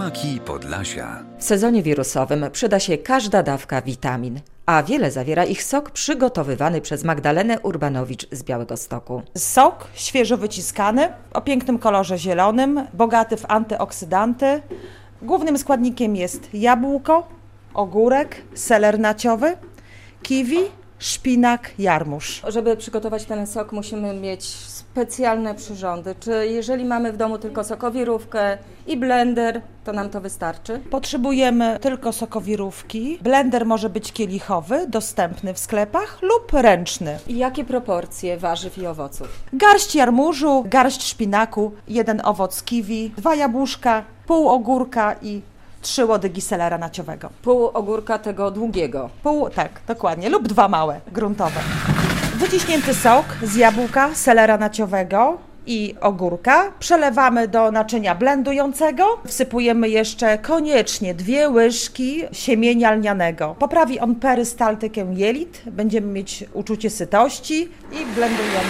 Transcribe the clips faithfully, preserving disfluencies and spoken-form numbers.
Smaki Podlasia. W sezonie wirusowym przyda się każda dawka witamin, a wiele zawiera ich sok przygotowywany przez Magdalenę Urbanowicz z Białegostoku. Sok świeżo wyciskany, o pięknym kolorze zielonym, bogaty w antyoksydanty. Głównym składnikiem jest jabłko, ogórek, seler naciowy, kiwi, szpinak, jarmuż. Żeby przygotować ten sok, musimy mieć specjalne przyrządy. Czy jeżeli mamy w domu tylko sokowirówkę i blender, to nam to wystarczy? Potrzebujemy tylko sokowirówki. Blender może być kielichowy, dostępny w sklepach lub ręczny. I jakie proporcje warzyw i owoców? Garść jarmużu, garść szpinaku, jeden owoc kiwi, dwa jabłuszka, pół ogórka i trzy łodygi selera naciowego. Pół ogórka tego długiego. Pół, tak, dokładnie, lub dwa małe, gruntowe. Wyciśnięty sok z jabłka, selera naciowego i ogórka przelewamy do naczynia blendującego. Wsypujemy jeszcze koniecznie dwie łyżki siemienia lnianego. Poprawi on perystaltykę jelit, będziemy mieć uczucie sytości i blendujemy.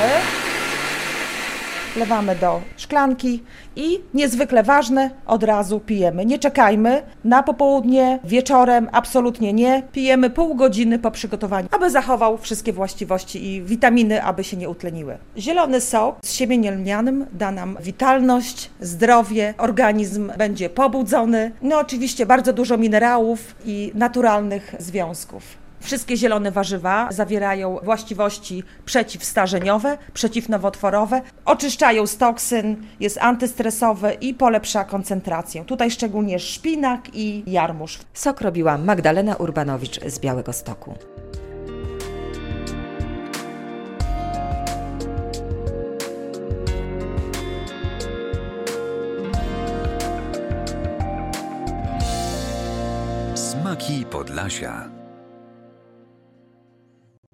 Wlewamy do szklanki i niezwykle ważne, od razu pijemy. Nie czekajmy na popołudnie, wieczorem, absolutnie nie. Pijemy pół godziny po przygotowaniu, aby zachował wszystkie właściwości i witaminy, aby się nie utleniły. Zielony sok z siemieniem lnianym da nam witalność, zdrowie, organizm będzie pobudzony. No oczywiście bardzo dużo minerałów i naturalnych związków. Wszystkie zielone warzywa zawierają właściwości przeciwstarzeniowe, przeciwnowotworowe, oczyszczają z toksyn, jest antystresowy i polepsza koncentrację. Tutaj szczególnie szpinak i jarmuż. Sok robiła Magdalena Urbanowicz z Białegostoku. Smaki Podlasia.